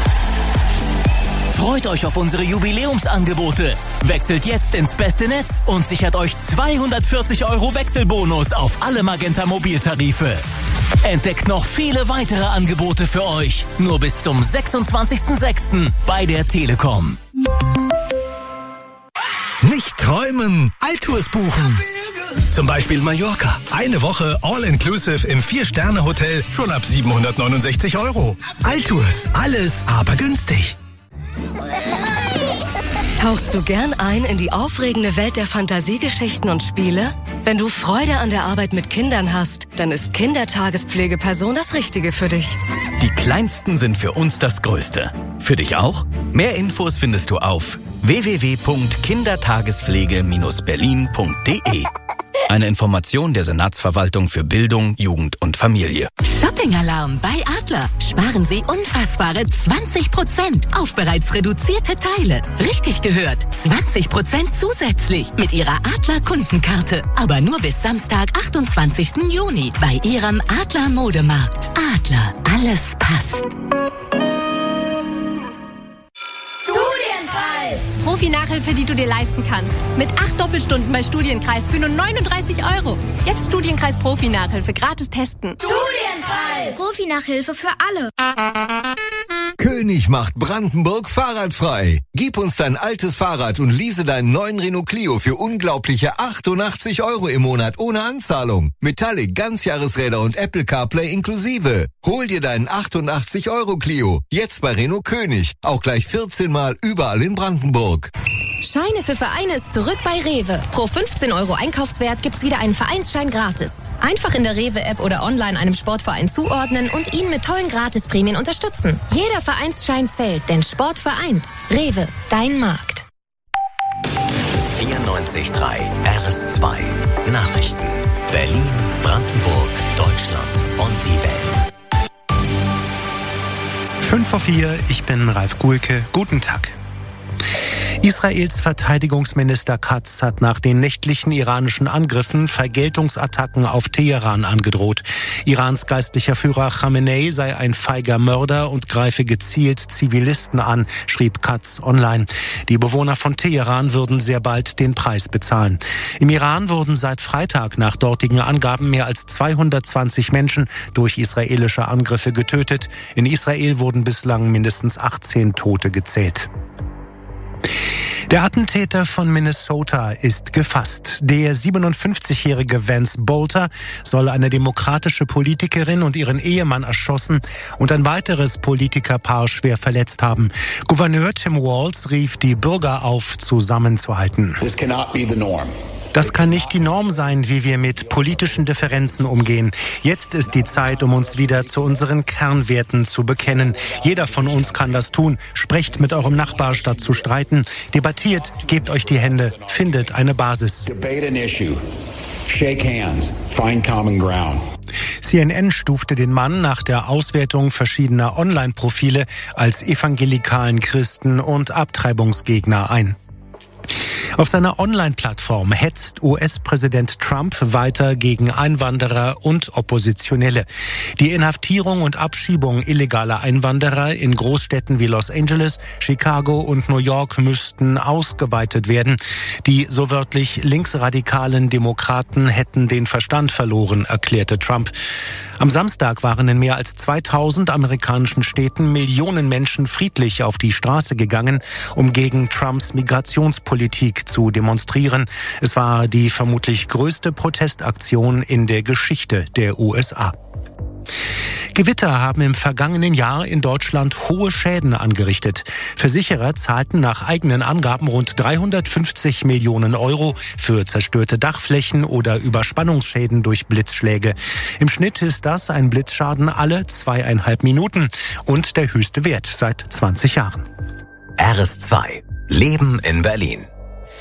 Freut euch auf unsere Jubiläumsangebote. Wechselt jetzt ins beste Netz und sichert euch zweihundertvierzig Euro Wechselbonus auf alle Magenta Mobiltarife. Entdeckt noch viele weitere Angebote für euch. Nur bis zum sechsundzwanzigsten sechsten bei der Telekom. Nicht träumen, Altours buchen. Zum Beispiel Mallorca. Eine Woche All-Inclusive im vier-Sterne-Hotel schon ab siebenhundertneunundsechzig Euro. Altours, alles aber günstig. Tauchst du gern ein in die aufregende Welt der Fantasiegeschichten und Spiele? Wenn du Freude an der Arbeit mit Kindern hast, dann ist Kindertagespflegeperson das Richtige für dich. Die Kleinsten sind für uns das Größte. Für dich auch? Mehr Infos findest du auf w w w punkt kindertagespflege Bindestrich berlin punkt d e. Eine Information der Senatsverwaltung für Bildung, Jugend und Familie. Shopping-Alarm bei Adler. Sparen Sie unfassbare zwanzig Prozent auf bereits reduzierte Teile. Richtig gehört, zwanzig Prozent zusätzlich mit Ihrer Adler-Kundenkarte. Aber nur bis Samstag, achtundzwanzigsten Juni bei Ihrem Adler-Modemarkt. Adler, alles passt. Profi-Nachhilfe, die du dir leisten kannst. Mit acht Doppelstunden bei Studienkreis für nur neununddreißig Euro. Jetzt Studienkreis Profi-Nachhilfe gratis testen. Studienkreis! Profi-Nachhilfe für alle. König macht Brandenburg fahrradfrei. Gib uns dein altes Fahrrad und lease deinen neuen Renault Clio für unglaubliche achtundachtzig Euro im Monat ohne Anzahlung. Metallic, Ganzjahresräder und Apple CarPlay inklusive. Hol dir deinen achtundachtzig Euro Clio. Jetzt bei Renault König. Auch gleich vierzehn Mal überall in Brandenburg. Scheine für Vereine ist zurück bei Rewe. Pro fünfzehn Euro Einkaufswert gibt's wieder einen Vereinsschein gratis. Einfach in der Rewe-App oder online einem Sportverein zuordnen und ihn mit tollen Gratisprämien unterstützen. Jeder Vereinsschein zählt, denn Sport vereint. Rewe, dein Markt. vierundneunzig Komma drei R S zwei. Nachrichten. Berlin, Brandenburg, Deutschland und die Welt. fünf vor vier, ich bin Ralf Guhlke. Guten Tag. Israels Verteidigungsminister Katz hat nach den nächtlichen iranischen Angriffen Vergeltungsattacken auf Teheran angedroht. Irans geistlicher Führer Khamenei sei ein feiger Mörder und greife gezielt Zivilisten an, schrieb Katz online. Die Bewohner von Teheran würden sehr bald den Preis bezahlen. Im Iran wurden seit Freitag nach dortigen Angaben mehr als zweihundertzwanzig Menschen durch israelische Angriffe getötet. In Israel wurden bislang mindestens achtzehn Tote gezählt. Der Attentäter von Minnesota ist gefasst. Der siebenundfünfzigjährige Vance Bolter soll eine demokratische Politikerin und ihren Ehemann erschossen und ein weiteres Politikerpaar schwer verletzt haben. Gouverneur Tim Walz rief die Bürger auf, zusammenzuhalten. This cannot be the norm. Das kann nicht die Norm sein, wie wir mit politischen Differenzen umgehen. Jetzt ist die Zeit, um uns wieder zu unseren Kernwerten zu bekennen. Jeder von uns kann das tun. Sprecht mit eurem Nachbar, statt zu streiten. Debattiert, gebt euch die Hände, findet eine Basis. Debate an issue. Shake hands. Find common ground. C N N stufte den Mann nach der Auswertung verschiedener Online-Profile als evangelikalen Christen und Abtreibungsgegner ein. Auf seiner Online-Plattform hetzt U S-Präsident Trump weiter gegen Einwanderer und Oppositionelle. Die Inhaftierung und Abschiebung illegaler Einwanderer in Großstädten wie Los Angeles, Chicago und New York müssten ausgeweitet werden. Die so wörtlich linksradikalen Demokraten hätten den Verstand verloren, erklärte Trump. Am Samstag waren in mehr als zweitausend amerikanischen Städten Millionen Menschen friedlich auf die Straße gegangen, um gegen Trumps Migrationspolitik zu demonstrieren. Es war die vermutlich größte Protestaktion in der Geschichte der U S A. Gewitter haben im vergangenen Jahr in Deutschland hohe Schäden angerichtet. Versicherer zahlten nach eigenen Angaben rund dreihundertfünfzig Millionen Euro für zerstörte Dachflächen oder Überspannungsschäden durch Blitzschläge. Im Schnitt ist das ein Blitzschaden alle zweieinhalb Minuten und der höchste Wert seit zwanzig Jahren. R S zwei. Leben in Berlin.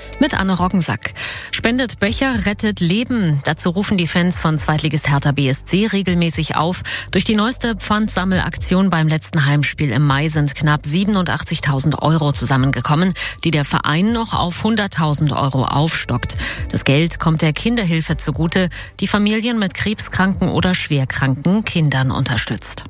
Mit Anne Roggensack. Spendet Becher, rettet Leben. Dazu rufen die Fans von Zweitligist Hertha B S C regelmäßig auf. Durch die neueste Pfandsammelaktion beim letzten Heimspiel im Mai sind knapp siebenundachtzigtausend Euro zusammengekommen, die der Verein noch auf hunderttausend Euro aufstockt. Das Geld kommt der Kinderhilfe zugute, die Familien mit krebskranken oder schwerkranken Kindern unterstützt.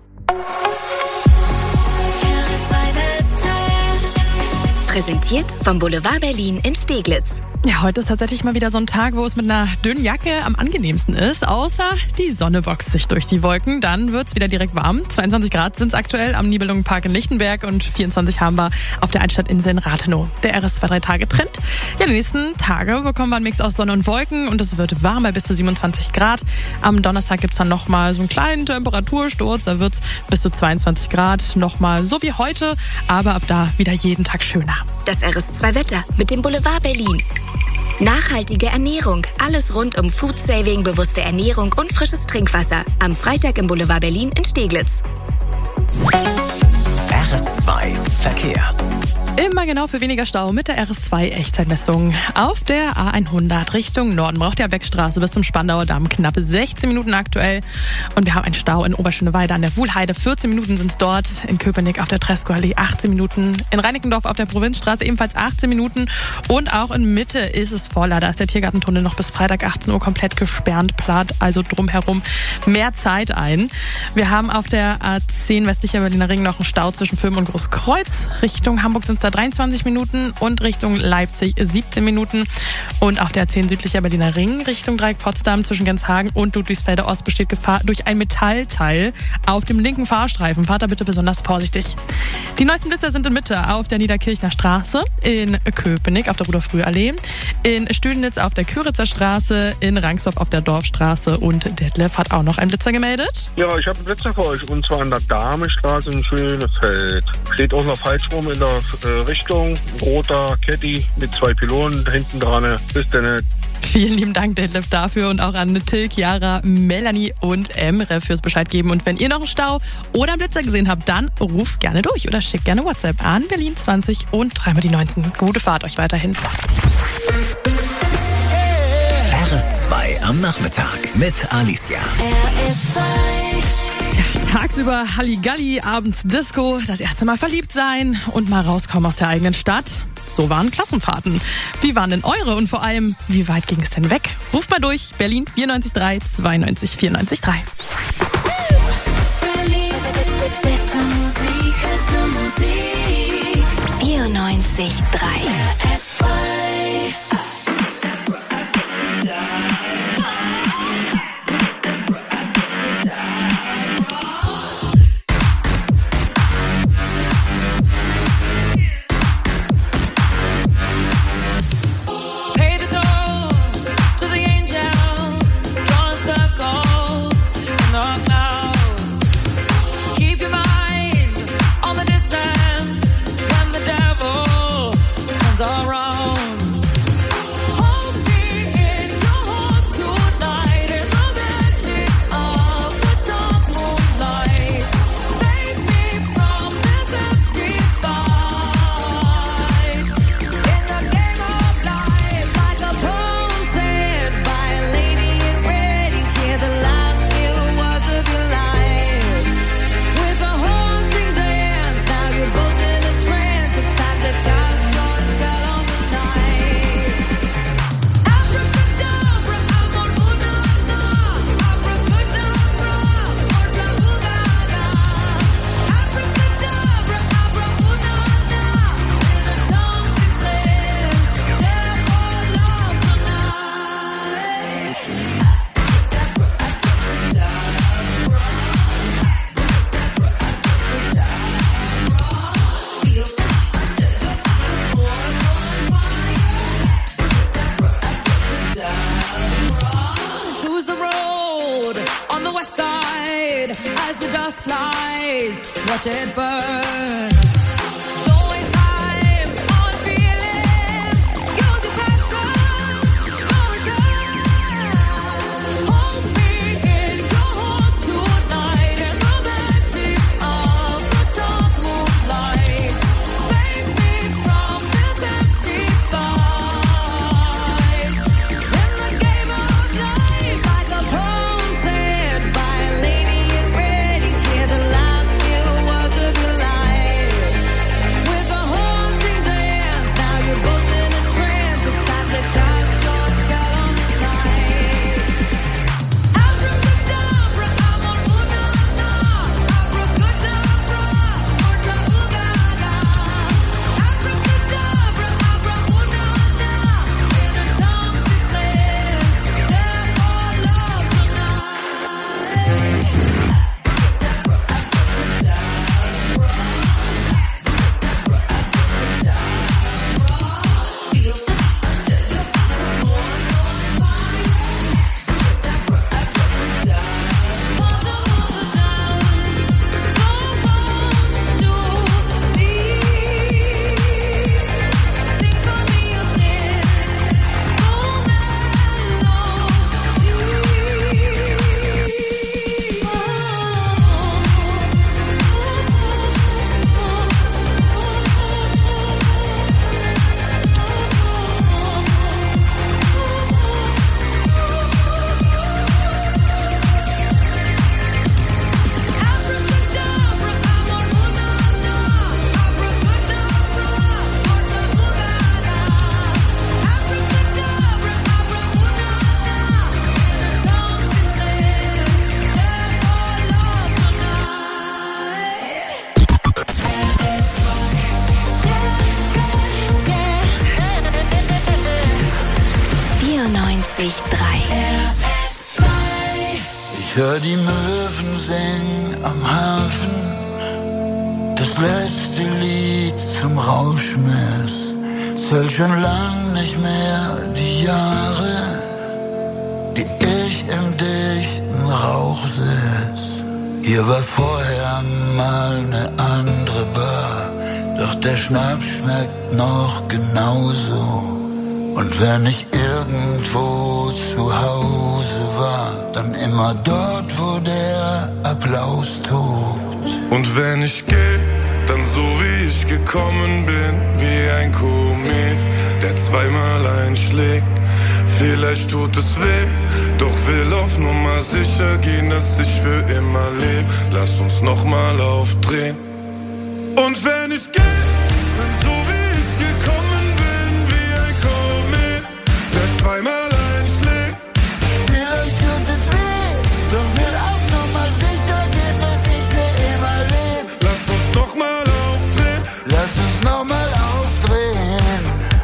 Präsentiert vom Boulevard Berlin in Steglitz. Ja, heute ist tatsächlich mal wieder so ein Tag, wo es mit einer dünnen Jacke am angenehmsten ist, außer die Sonne boxt sich durch die Wolken. Dann wird's wieder direkt warm. zweiundzwanzig Grad sind's aktuell am Nibelungenpark in Lichtenberg und vierundzwanzig haben wir auf der Altstadtinsel in Rathenow. Der R S zwei drei Tage Trend. Ja, die nächsten Tage bekommen wir einen Mix aus Sonne und Wolken und es wird warm bei bis zu siebenundzwanzig Grad. Am Donnerstag gibt's dann nochmal so einen kleinen Temperatursturz. Da wird's bis zu zweiundzwanzig Grad. Nochmal so wie heute, aber ab da wieder jeden Tag schöner. Das R S zwei Wetter mit dem Boulevard Berlin. Nachhaltige Ernährung. Alles rund um Food Saving, bewusste Ernährung und frisches Trinkwasser. Am Freitag im Boulevard Berlin in Steglitz. R S zwei Verkehr. Immer genau für weniger Stau mit der R S zwei Echtzeitmessung. Auf der A hundert Richtung Norden braucht der Beckstraße bis zum Spandauer Damm knapp sechzehn Minuten aktuell. Und wir haben einen Stau in Oberschöneweide an der Wuhlheide. vierzehn Minuten sind es dort. In Köpenick auf der Tresco-Allee achtzehn Minuten. In Reinickendorf auf der Provinzstraße ebenfalls achtzehn Minuten. Und auch in Mitte ist es voller. Da ist der Tiergartentunnel noch bis Freitag achtzehn Uhr komplett gesperrt. Plant also drumherum mehr Zeit ein. Wir haben auf der A zehn westlicher Berliner Ring noch einen Stau zwischen Vilm und Großkreuz. Richtung Hamburg sind es da dreiundzwanzig Minuten und Richtung Leipzig siebzehn Minuten. Und auf der A zehn südlicher Berliner Ring Richtung Dreieck Potsdam zwischen Genshagen und Ludwigsfelder Ost besteht Gefahr durch ein Metallteil auf dem linken Fahrstreifen. Fahrt da bitte besonders vorsichtig. Die neuesten Blitzer sind in Mitte auf der Niederkirchner Straße, in Köpenick auf der Rudolf-Früh-Allee, in Stühlnitz auf der Küritzer Straße, in Rangsdorf auf der Dorfstraße und Detlef hat auch noch einen Blitzer gemeldet. Ja, ich habe einen Blitzer für euch und zwar an der Damestraße in Schönefeld. Steht auch noch falsch rum in der äh, Richtung. Roter Caddy mit zwei Pylonen hinten dran. Bis dann. Vielen lieben Dank, Detlef, dafür und auch an Till, Chiara, Melanie und Emre fürs Bescheid geben. Und wenn ihr noch einen Stau oder einen Blitzer gesehen habt, dann ruft gerne durch oder schickt gerne WhatsApp an Berlin zwanzig und dreimal die neunzehn. Gute Fahrt euch weiterhin. R S zwei am Nachmittag mit Alicia. Tja, tagsüber Halligalli, abends Disco, das erste Mal verliebt sein und mal rauskommen aus der eigenen Stadt. So waren Klassenfahrten. Wie waren denn eure und vor allem, wie weit ging es denn weg? Ruft mal durch, Berlin vierundneunzig drei zweiundneunzig vierundneunzig drei. vierundneunzig drei. Watch it burn. drei. Ich hör die Möwen singen am Hafen, das letzte Lied zum Rauschmiss. Zählt schon lang nicht mehr die Jahre, die ich im dichten Rauch sitz. Hier war vorher mal ne andere Bar, doch der Schnaps schmeckt noch genauso. Und wenn ich irgendwo zu Hause war, dann immer dort, wo der Applaus tobt. Und wenn ich geh, dann so wie ich gekommen bin, wie ein Komet, der zweimal einschlägt. Vielleicht tut es weh, doch will auf Nummer sicher gehen, dass ich für immer leb. Lass uns nochmal aufdrehen. Und wenn ich geh, dann so wie ich gekommen bin, wie ein Komet, der zweimal einschlägt. Vielleicht tut es weh, doch will auf Nummer sicher gehen, dass ich für immer leb. Lass uns nochmal aufdrehen. Lass uns nochmal aufdrehen.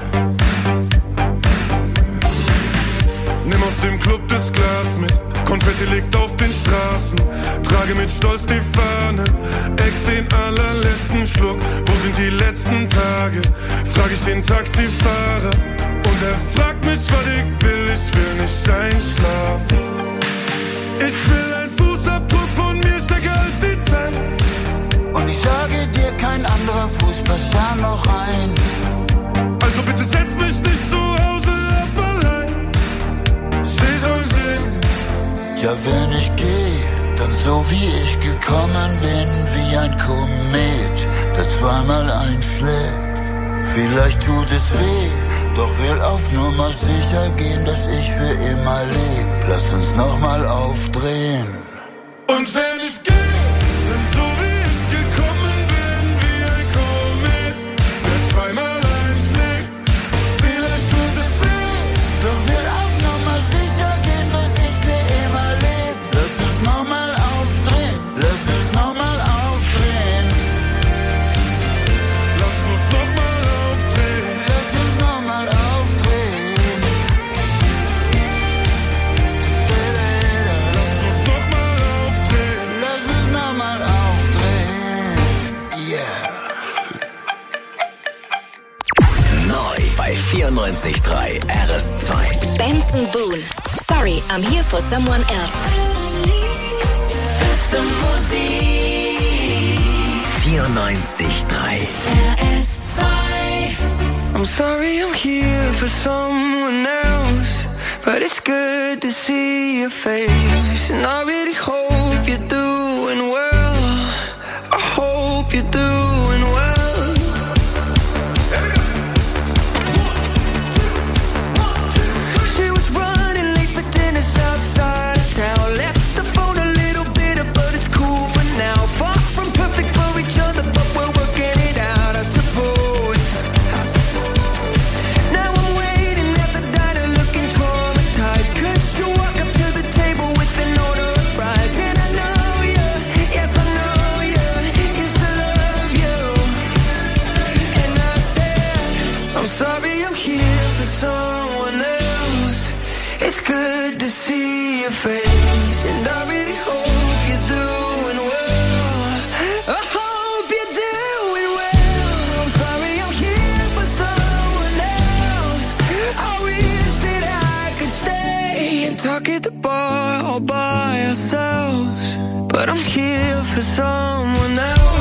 Nimm aus dem Club das Glas mit, Konfetti liegt auf den Straßen. Trage mit Stolz die Fahne, ex den allerletzten Schluck. Wo sind die letzten Tage? Frag ich den Taxifahrer. Und er fragt mich, was ich will, ich will nicht einschlafen. Ich will ein Fußabdruck von mir stärker als die Zeit. Und ich sage dir, kein anderer Fuß passt da noch rein. Also bitte setz mich nicht zu Hause ab allein. Sie soll sehen. Ja, wenn ich geh, dann so wie ich gekommen bin, wie ein Komet, der zweimal einschlägt. Vielleicht tut es weh, doch will auf Nummer sicher gehen, dass ich für immer leb. Lass uns nochmal aufdrehen. Und wenn ich geh, dann so wie ich gekommen bin, wie ein Komet, der zweimal einschlägt. Vielleicht tut es weh, doch will auf Nummer sicher gehen, dass ich für immer leb. Lass uns nochmal aufdrehen, lass uns nochmal aufdrehen. Lass uns nochmal aufdrehen. Lass uns nochmal aufdrehen. Lass uns nochmal aufdrehen. Lass uns nochmal aufdrehen. Yeah. Neu bei vierundneunzig Komma drei R S zwei. Benson Boone. Sorry, I'm here for someone else. Beste Musik. vierundneunzig Komma drei. R S zwei. I'm sorry I'm here for someone else, but it's good to see your face. And I really hope you're doing well. I hope you're doing well. She was running late for dinner outside of town. Left the phone a little bitter, but it's cool for now. Far from perfect for each other, but we're working it out, I suppose. Now I'm waiting at the diner looking traumatized, 'cause you walk up to the table with an order of fries. And I know you, yes I know you, used to love you. And I said, I'm sorry I'm here for someone else. It's good to see your face, and I really hope you're doing well. I hope you're doing well. I'm sorry I'm here for someone else. I wish that I could stay and talk at the bar all by ourselves, but I'm here for someone else.